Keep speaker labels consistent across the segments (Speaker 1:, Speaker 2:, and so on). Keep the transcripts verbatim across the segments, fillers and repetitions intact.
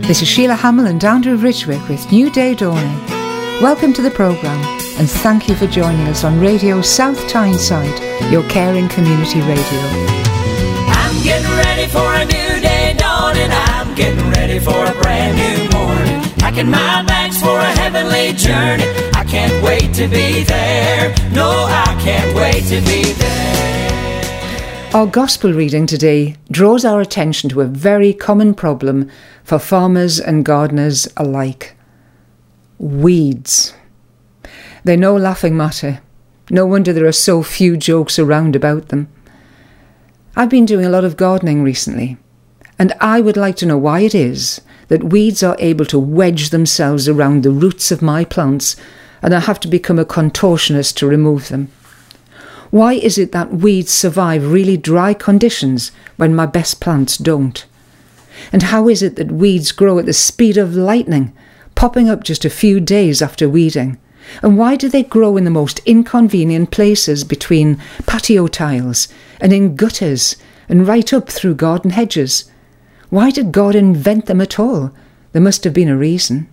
Speaker 1: This is Sheila Hamill and Andrew Ridgwick with New Day Dawning. Welcome to the programme and thank you for joining us on Radio South Tyneside, your caring community radio.
Speaker 2: I'm getting ready for a new day dawning. I'm getting ready for a brand new morning. Packing my bags for a heavenly journey. I can't wait to be there. No, I can't wait to be there.
Speaker 1: Our gospel reading today draws our attention to a very common problem for farmers and gardeners alike. Weeds. They're no laughing matter. No wonder there are so few jokes around about them. I've been doing a lot of gardening recently, and I would like to know why it is that weeds are able to wedge themselves around the roots of my plants and I have to become a contortionist to remove them. Why is it that weeds survive really dry conditions when my best plants don't? And how is it that weeds grow at the speed of lightning, popping up just a few days after weeding? And why do they grow in the most inconvenient places between patio tiles and in gutters and right up through garden hedges? Why did God invent them at all? There must have been a reason.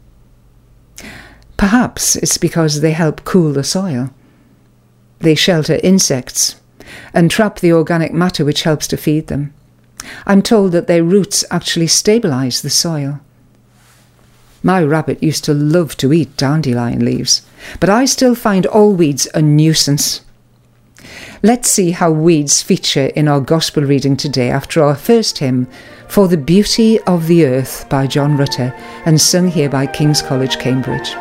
Speaker 1: Perhaps it's because they help cool the soil. They shelter insects and trap the organic matter which helps to feed them. I'm told that their roots actually stabilise the soil. My rabbit used to love to eat dandelion leaves, but I still find all weeds a nuisance. Let's see how weeds feature in our gospel reading today after our first hymn, For the Beauty of the Earth by John Rutter, and sung here by King's College, Cambridge.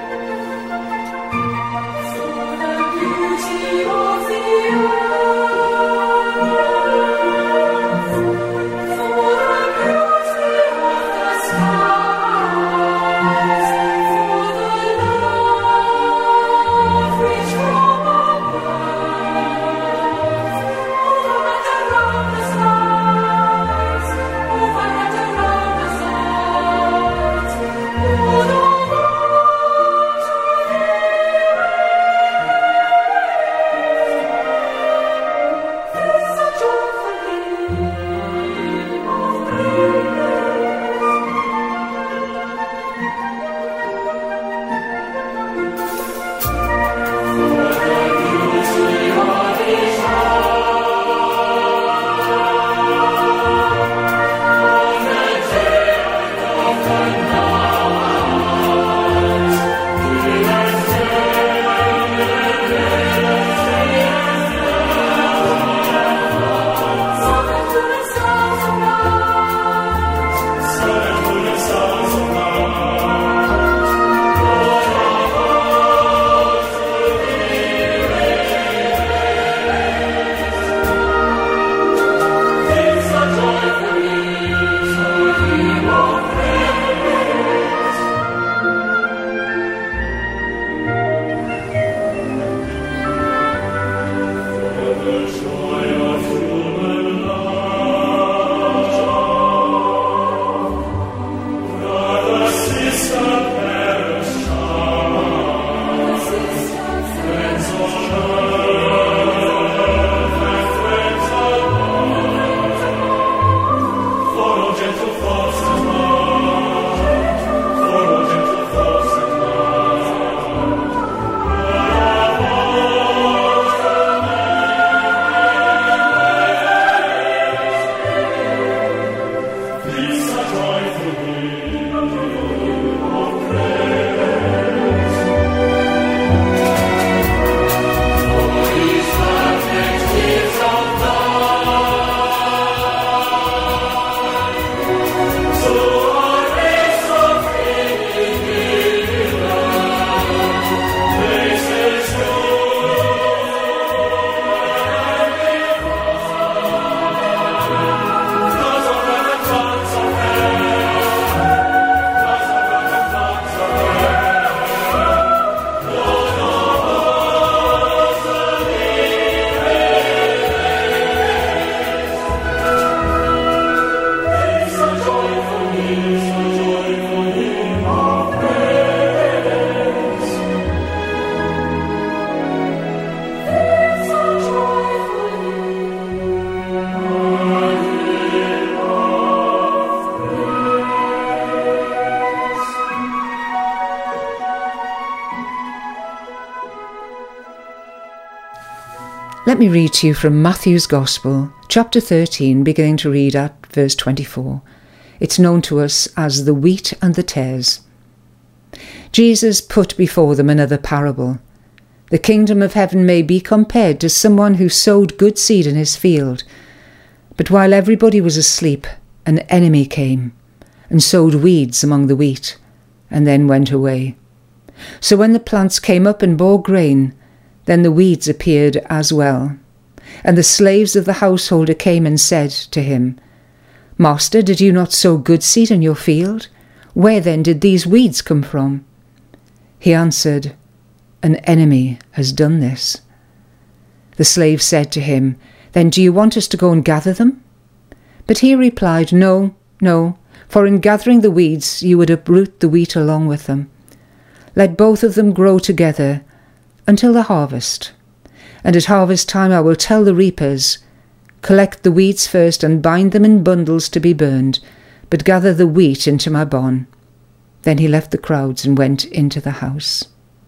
Speaker 1: Let me read to you from Matthew's Gospel, chapter thirteen, beginning to read at verse twenty-four. It's known to us as the wheat and the tares. Jesus put before them another parable. The kingdom of heaven may be compared to someone who sowed good seed in his field. But while everybody was asleep, an enemy came and sowed weeds among the wheat, and then went away. So when the plants came up and bore grain, then the weeds appeared as well. And the slaves of the householder came and said to him, Master, did you not sow good seed in your field? Where then did these weeds come from? He answered, An enemy has done this. The slave said to him, Then do you want us to go and gather them? But he replied, No, no, for in gathering the weeds you would uproot the wheat along with them. Let both of them grow together until the harvest. And at harvest time I will tell the reapers, Collect the weeds first and bind them in bundles to be burned, but gather the wheat into my barn. Then he left the crowds and went into the house.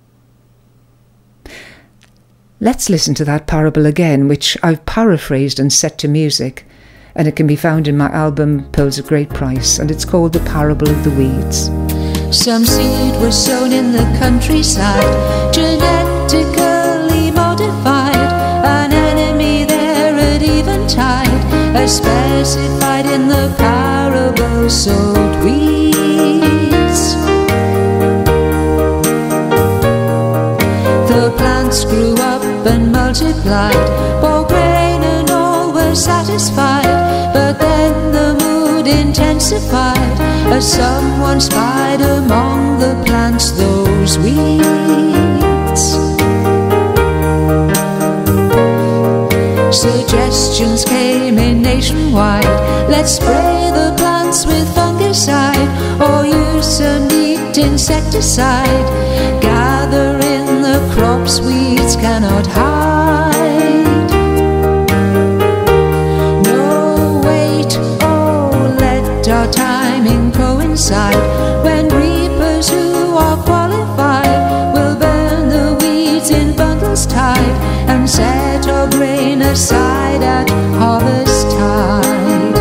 Speaker 1: Let's listen to that parable again, which I've paraphrased and set to music, and it can be found in my album Pearls of Great Price, and it's called The Parable of the Weeds.
Speaker 3: Some seed was sown in the countryside, genetically modified. An enemy there at eventide, as specified in the parable, sowed weeds. The plants grew up and multiplied, bore grain and all were satisfied. But then the mood intensified, as someone spied among the plants those weeds. Suggestions came in nationwide, let's spray the plants with fungicide, or use some neat insecticide. Gather in the crops weeds cannot hide. No, wait, oh, let our timing coincide, when reapers who are qualified will burn the weeds in bundles tied, and set our grain aside at harvest tide.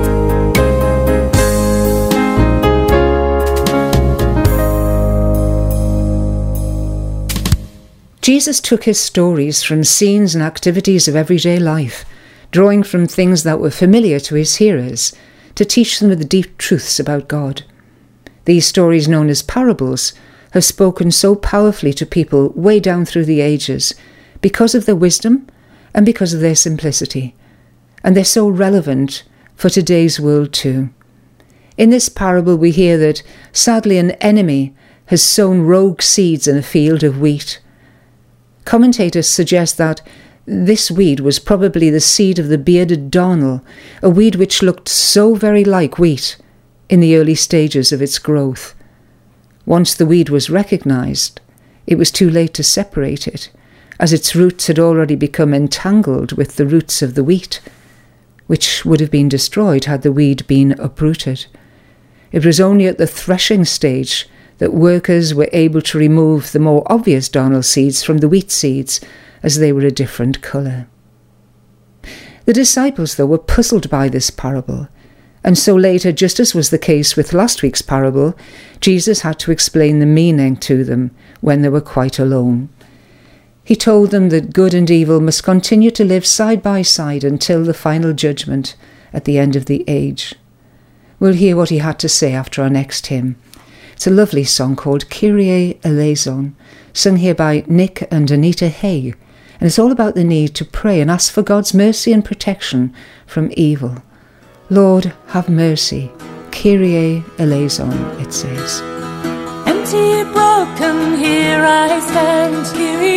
Speaker 1: Jesus took his stories from scenes and activities of everyday life, drawing from things that were familiar to his hearers, to teach them the deep truths about God. These stories, known as parables, have spoken so powerfully to people way down through the ages because of their wisdom and because of their simplicity. And they're so relevant for today's world too. In this parable we hear that, sadly, an enemy has sown rogue seeds in a field of wheat. Commentators suggest that this weed was probably the seed of the bearded darnel, a weed which looked so very like wheat in the early stages of its growth. Once the weed was recognised, it was too late to separate it, as its roots had already become entangled with the roots of the wheat, which would have been destroyed had the weed been uprooted. It was only at the threshing stage that workers were able to remove the more obvious darnel seeds from the wheat seeds, as they were a different colour. The disciples, though, were puzzled by this parable, and so later, just as was the case with last week's parable, Jesus had to explain the meaning to them when they were quite alone. He told them that good and evil must continue to live side by side until the final judgment at the end of the age. We'll hear what he had to say after our next hymn. It's a lovely song called Kyrie Eleison, sung here by Nick and Anita Hay, and it's all about the need to pray and ask for God's mercy and protection from evil. Lord, have mercy. Kyrie Eleison, it says.
Speaker 4: Empty, broken, here I stand. Kyrie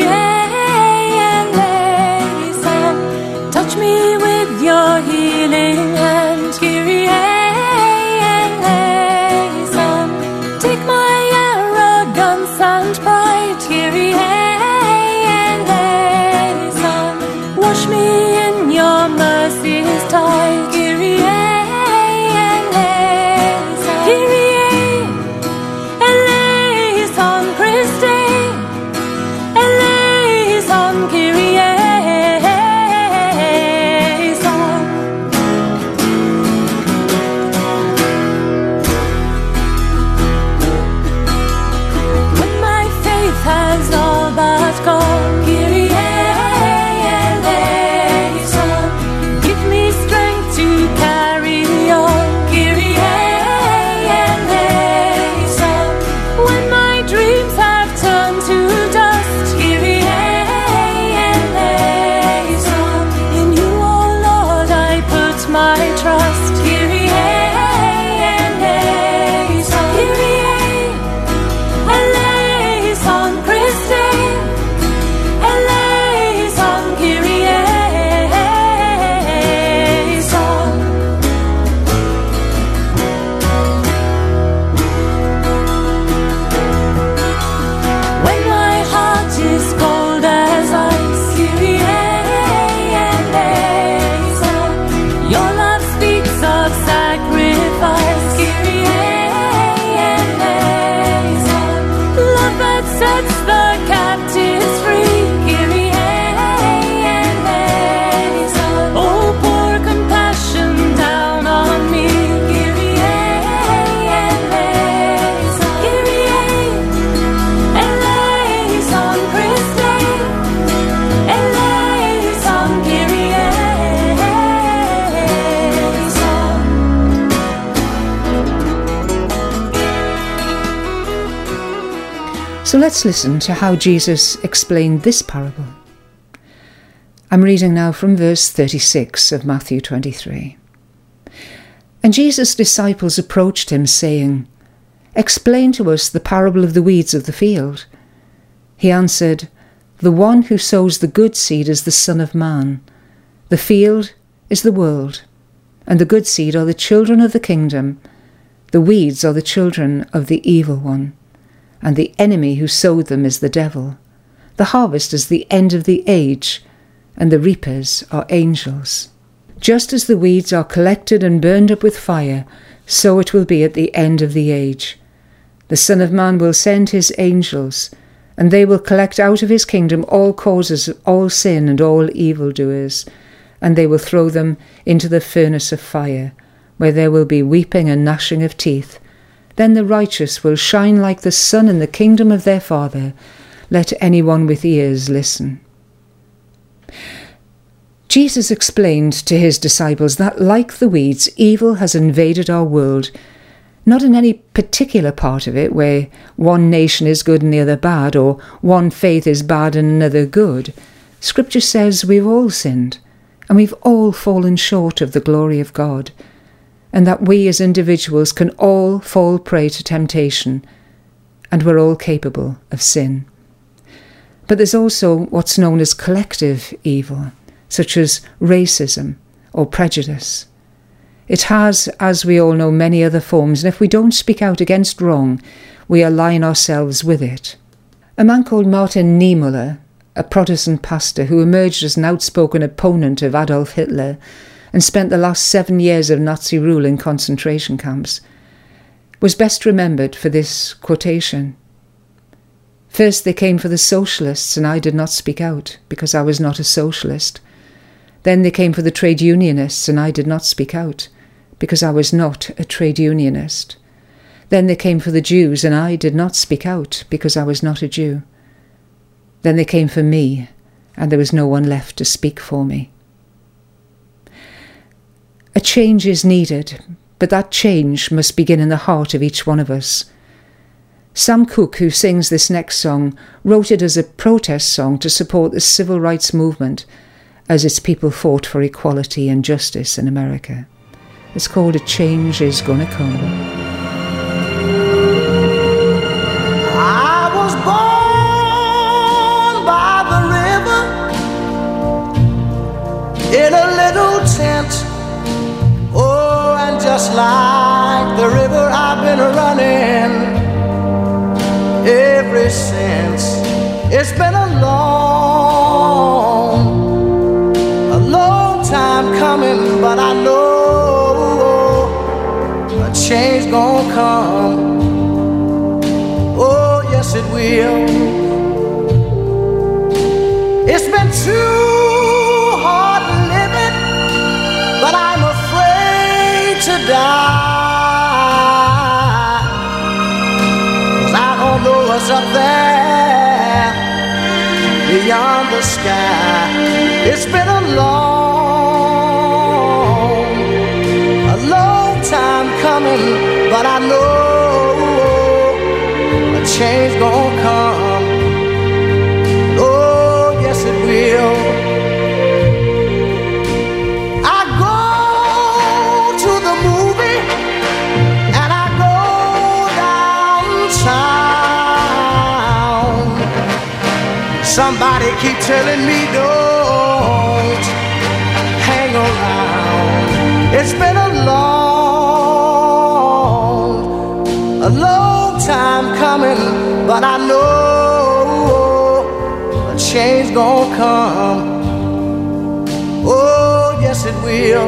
Speaker 4: Eleison. Touch me with your healing hand. Kyrie Eleison. Take my arrogance and pride. Kyrie Eleison. Wash me in your mercy's tide. Kyrie Eleison. Kyrie Eleison Christe. Eleison Kyrie.
Speaker 1: So let's listen to how Jesus explained this parable. I'm reading now from verse thirty-six of Matthew twenty-three. And Jesus' disciples approached him, saying, "Explain to us the parable of the weeds of the field." He answered, "The one who sows the good seed is the Son of Man. The field is the world, and the good seed are the children of the kingdom. The weeds are the children of the evil one, and the enemy who sowed them is the devil. The harvest is the end of the age, and the reapers are angels. Just as the weeds are collected and burned up with fire, so it will be at the end of the age. The Son of Man will send his angels, and they will collect out of his kingdom all causes of all sin and all evildoers, and they will throw them into the furnace of fire, where there will be weeping and gnashing of teeth. Then the righteous will shine like the sun in the kingdom of their Father. Let anyone with ears listen." Jesus explained to his disciples that, like the weeds, evil has invaded our world, not in any particular part of it where one nation is good and the other bad, or one faith is bad and another good. Scripture says we've all sinned, and we've all fallen short of the glory of God, and that we as individuals can all fall prey to temptation, and we're all capable of sin. But there's also what's known as collective evil, such as racism or prejudice. It has, as we all know, many other forms, and if we don't speak out against wrong, we align ourselves with it. A man called Martin Niemöller, a Protestant pastor who emerged as an outspoken opponent of Adolf Hitler and spent the last seven years of Nazi rule in concentration camps, was best remembered for this quotation. "First they came for the socialists, and I did not speak out, because I was not a socialist. Then they came for the trade unionists, and I did not speak out, because I was not a trade unionist. Then they came for the Jews, and I did not speak out, because I was not a Jew. Then they came for me, and there was no one left to speak for me." A change is needed, but that change must begin in the heart of each one of us. Sam Cooke, who sings this next song, wrote it as a protest song to support the civil rights movement as its people fought for equality and justice in America. It's called "A Change Is Gonna Come."
Speaker 5: I was born by the river in a little tent. Oh, and just like the river, I've been running ever since. It's been a long, a long time coming, but I know a change gonna come. Oh, yes it will. It's been too hard living, but I'm afraid to die, 'cause I don't know what's up there beyond the sky. It's been a long, a long time coming, but I know a change gonna come. Oh, yes it will. I go to the movie and I go downtown. Somebody keep telling me don't hang around. It's been a long, a long time coming, but I know a change gonna come. Oh, yes it will.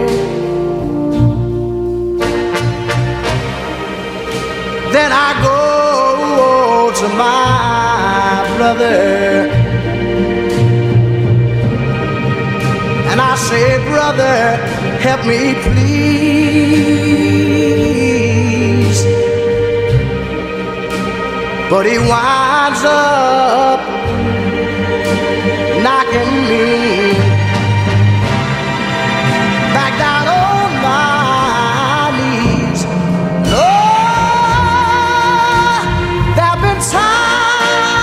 Speaker 5: Then I go to my brother and I say, "Brother, help me please." But he winds up knocking me back down on my knees. Lord, there have been times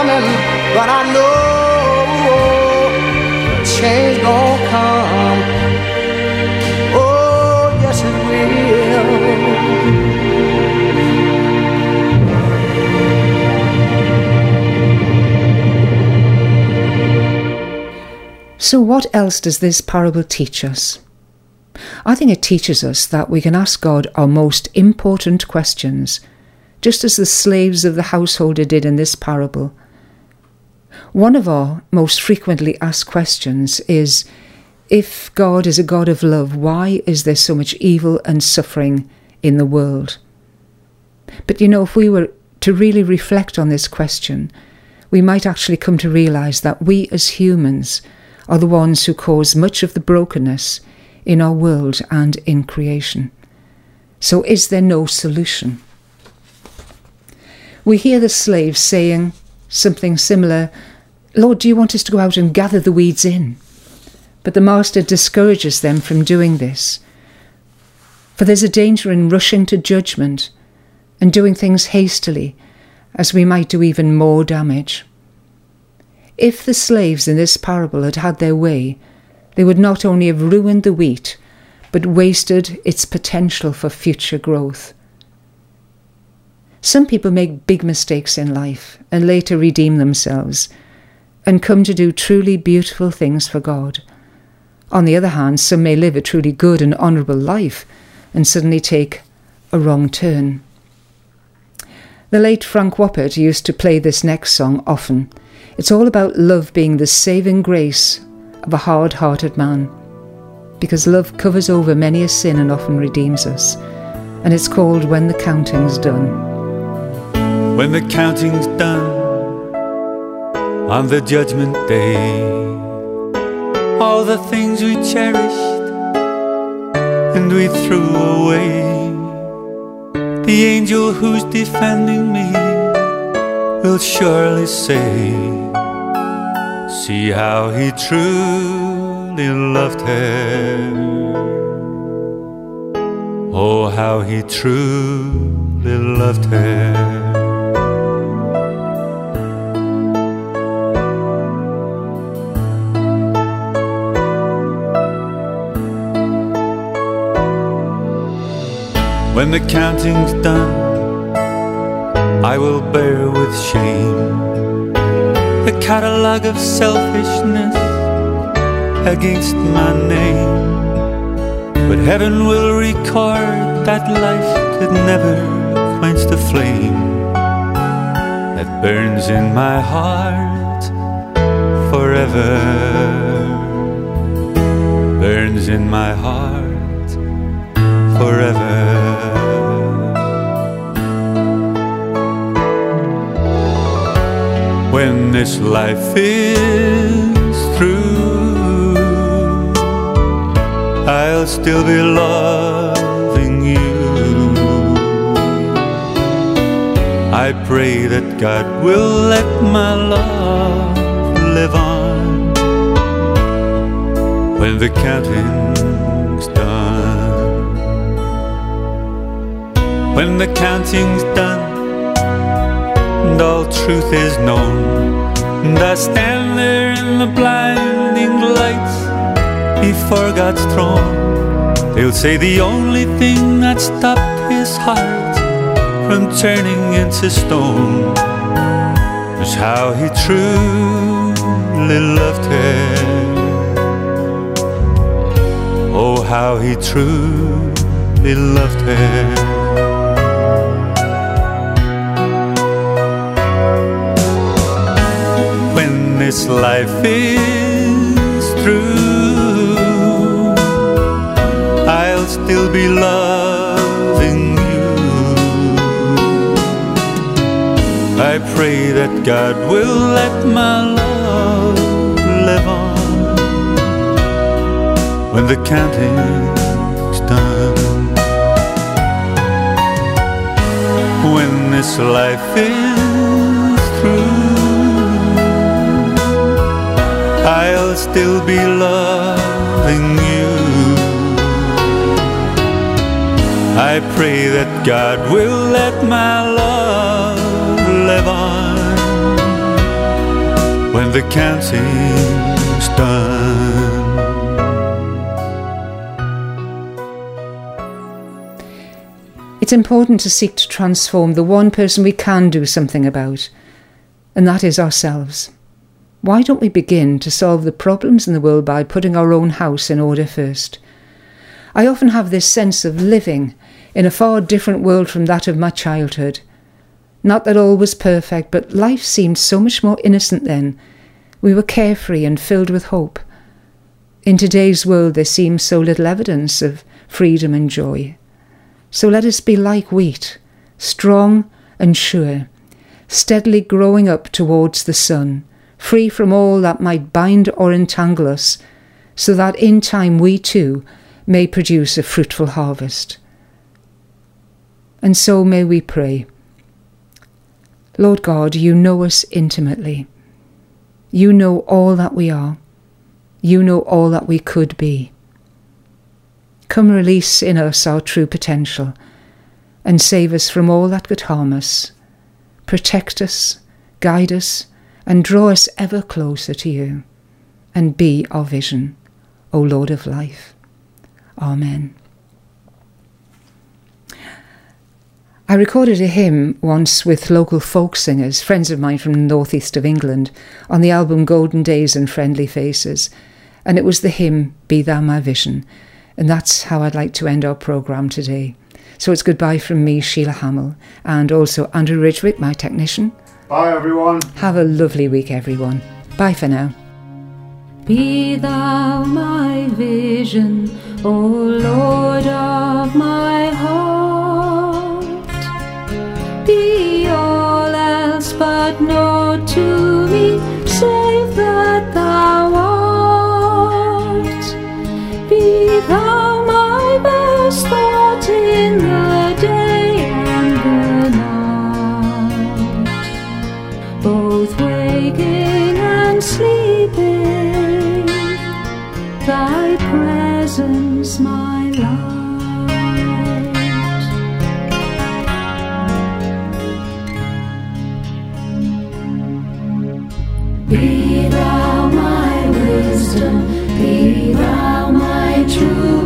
Speaker 5: coming, but I know change gon' come. Oh, yes it will.
Speaker 1: So what else does this parable teach us? I think it teaches us that we can ask God our most important questions, just as the slaves of the householder did in this parable. One of our most frequently asked questions is, if God is a God of love, why is there so much evil and suffering in the world? But you know, if we were to really reflect on this question, we might actually come to realise that we as humans are the ones who cause much of the brokenness in our world and in creation. So is there no solution? We hear the slaves saying something similar, "Lord, do you want us to go out and gather the weeds in?" But the master discourages them from doing this. For there's a danger in rushing to judgment and doing things hastily, as we might do even more damage. If the slaves in this parable had had their way, they would not only have ruined the wheat, but wasted its potential for future growth. Some people make big mistakes in life and later redeem themselves and come to do truly beautiful things for God. On the other hand, some may live a truly good and honourable life and suddenly take a wrong turn. The late Frank Woppert used to play this next song often. It's all about love being the saving grace of a hard-hearted man, because love covers over many a sin and often redeems us. And it's called When the Counting's Done.
Speaker 6: When the counting's done on the judgment day, all the things we cherished and we threw away, the angel who's defending me will surely say, see how he truly loved her. Oh, how he truly loved her. When the counting's done, I will bear with shame the catalogue of selfishness against my name. But heaven will record that life could never quench the flame that burns in my heart forever. Burns in my heart forever. When this life is through, I'll still be loving you. I pray that God will let my love live on when the counting's done. When the counting's done and all truth is known, and I stand there in the blinding lights before God's throne, they'll say the only thing that stopped his heart from turning into stone was how he truly loved her. Oh, how he truly loved her. This life is through, I'll still be loving you. I pray that God will let my love live on when the counting's done. When this life is through, I'll still be loving you. I pray that God will let my love live on that can't seem stand.
Speaker 1: It's important to seek to transform the one person we can do something about, and that is ourselves. Why don't we begin to solve the problems in the world by putting our own house in order first? I often have this sense of living in a far different world from that of my childhood. Not that all was perfect, but life seemed so much more innocent then. We were carefree and filled with hope. In today's world there seems so little evidence of freedom and joy. So let us be like wheat, strong and sure, steadily growing up towards the sun, free from all that might bind or entangle us, so that in time we too may produce a fruitful harvest. And so may we pray. Lord God, you know us intimately. You know all that we are. You know all that we could be. Come release in us our true potential and save us from all that could harm us. Protect us, guide us, and draw us ever closer to you, and be our vision, O Lord of life. Amen. I recorded a hymn once with local folk singers, friends of mine from the northeast of England, on the album Golden Days and Friendly Faces, and it was the hymn Be Thou My Vision, and that's how I'd like to end our programme today. So it's goodbye from me, Sheila Hamill, and also Andrew Ridgwick, my technician.
Speaker 7: Bye everyone.
Speaker 1: Have a lovely week everyone. Bye for now.
Speaker 3: Be thou my vision, O Lord of my heart. Be all else but naught to me, save that thou art. Be thou my best thought in the day and the night, both waking and sleeping, thy presence my light. Be thou my wisdom, be thou my truth.